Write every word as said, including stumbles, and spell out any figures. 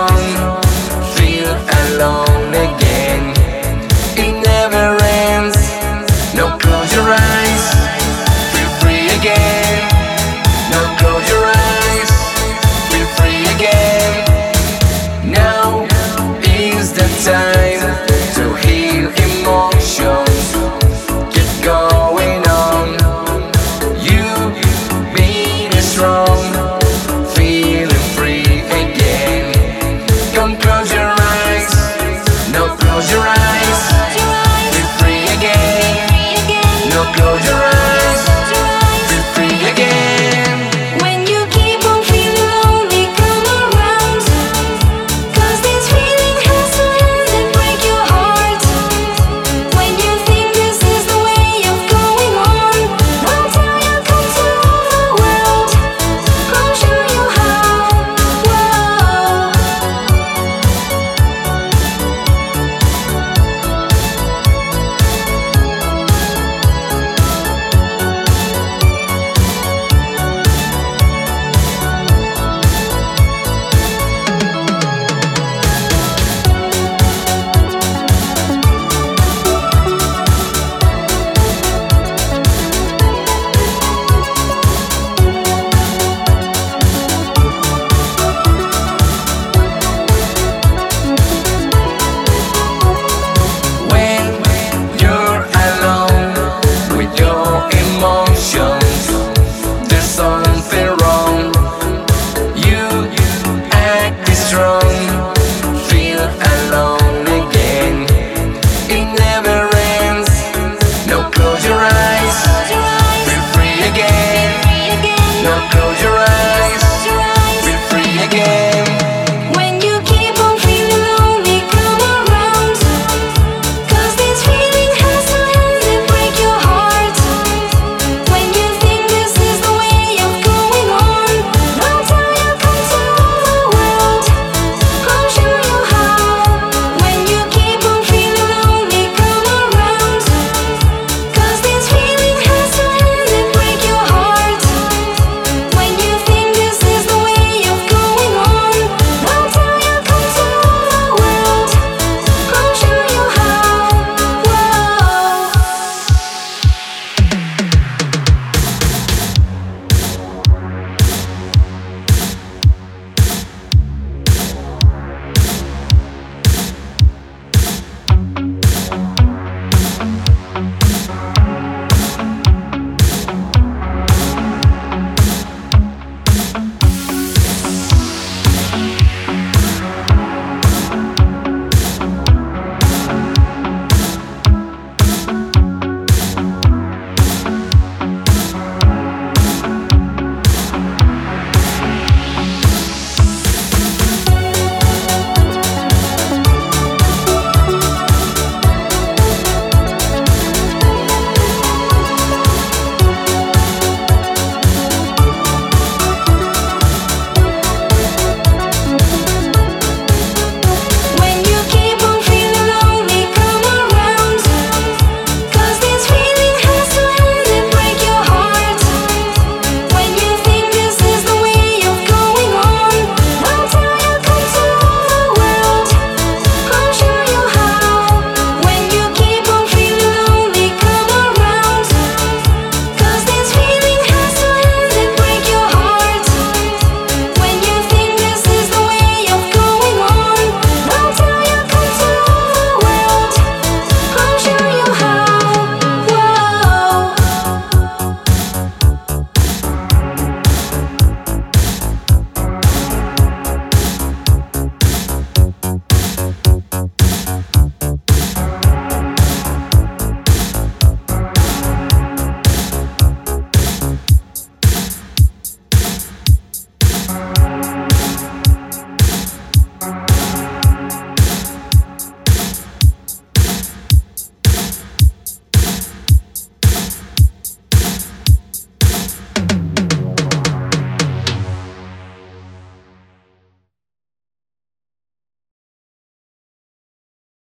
strong, feel alone again. It never ends. No, close your eyes, feel free again. No, close your eyes, feel free again. Now is the time to heal emotions. Keep going on. You being strong, feeling free again. Come close your eyes. No, close your eyes. Feel free again. No, close your eyes. Feel free again. When you keep on feeling lonely, come around. 'Cause this feeling has to end and break your heart. When you think this is the way of going on, I'll tell you, come to the world. I'll show you how. Whoa. When you're alone with your emotions, there's something wrong. You act strong,